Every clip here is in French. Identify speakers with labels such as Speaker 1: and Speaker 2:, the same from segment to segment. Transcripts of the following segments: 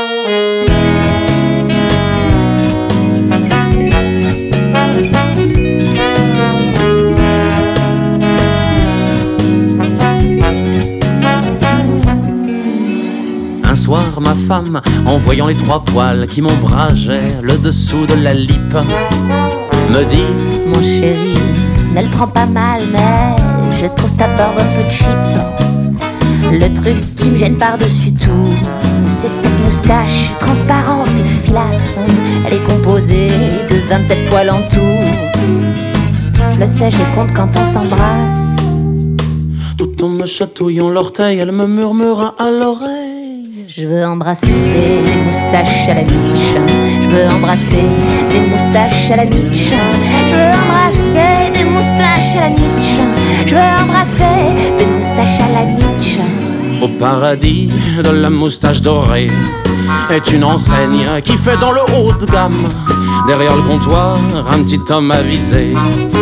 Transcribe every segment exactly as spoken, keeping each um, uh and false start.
Speaker 1: Un soir, ma femme, en voyant les trois poils qui m'ombrageaient le dessous de la lippe, me dit:
Speaker 2: mon chéri, ne le prends pas mal, mais je trouve ta barbe un peu cheap. Le truc qui me gêne par-dessus tout, c'est cette moustache transparente et filasse. Elle est composée de vingt-sept poils en tout. Je le sais, je les compte quand on s'embrasse.
Speaker 1: Tout en me chatouillant l'orteil, elle me murmura à l'oreille:
Speaker 2: je veux embrasser les moustaches à la niche. Je veux embrasser des moustaches à la niche. Je veux embrasser des moustaches à la niche. Je veux embrasser des moustaches à la niche.
Speaker 1: Au paradis de la moustache dorée est une enseigne qui fait dans le haut de gamme. Derrière le comptoir, un petit homme avisé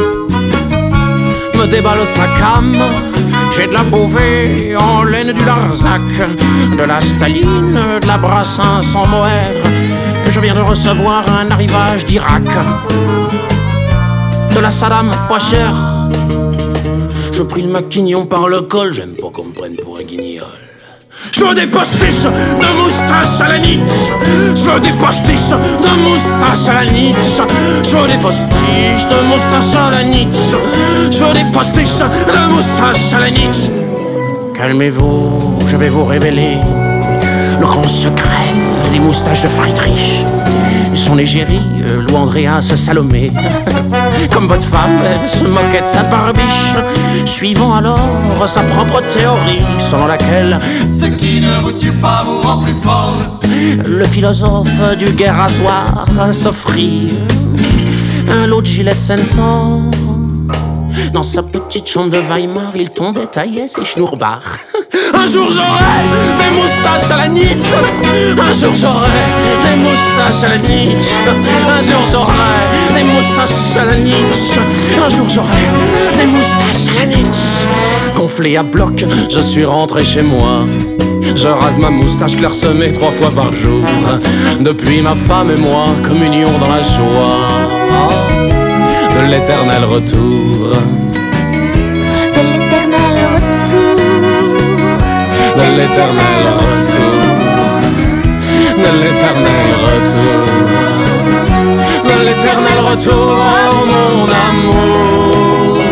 Speaker 1: me déballe sa came. J'ai de la Beauvais en laine du Larzac, de la Staline, de la Brassens en mohair. Je viens de recevoir un arrivage d'Irak, de la Saddam pas cher. Je pris le maquignon par le col, j'aime pas qu'on me prenne pour un guignol. Je veux des postiches de moustache à la Nietzsche. Je veux des postiches de moustache à la Nietzsche. Je veux des postiches de moustache à la Nietzsche. Je veux des postiches de moustache à la Nietzsche. Calmez-vous, je vais vous révéler le grand secret des moustaches de Friedrich. Son égérie, euh, Lou Andréas Salomé. Comme votre femme, elle se moquait de sa barbiche, suivant alors sa propre théorie, selon laquelle
Speaker 3: ce qui ne vous tue pas vous rend plus fort.
Speaker 1: Le philosophe du guet rasoir s'offrit un lot de gilets de Senson. Dans sa petite chambre de Weimar, il tombait taillait ses schnurrbars. Un jour j'aurai des moustaches à la Nietzsche. Un jour j'aurai des moustaches à la Nietzsche. Un jour j'aurai des moustaches à la Nietzsche. Un jour j'aurai des moustaches à la Nietzsche. Gonflé à bloc, je suis rentré chez moi. Je rase ma moustache clairsemée trois fois par jour. Depuis, ma femme et moi, communion dans la joie de l'éternel retour.
Speaker 2: De l'éternel retour.
Speaker 1: De l'éternel retour. De l'éternel retour. De l'éternel retour, oh mon amour.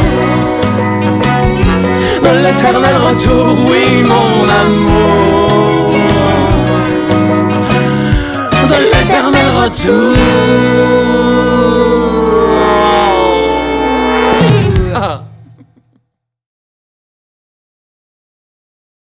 Speaker 1: De l'éternel retour, oui mon amour. De l'éternel retour.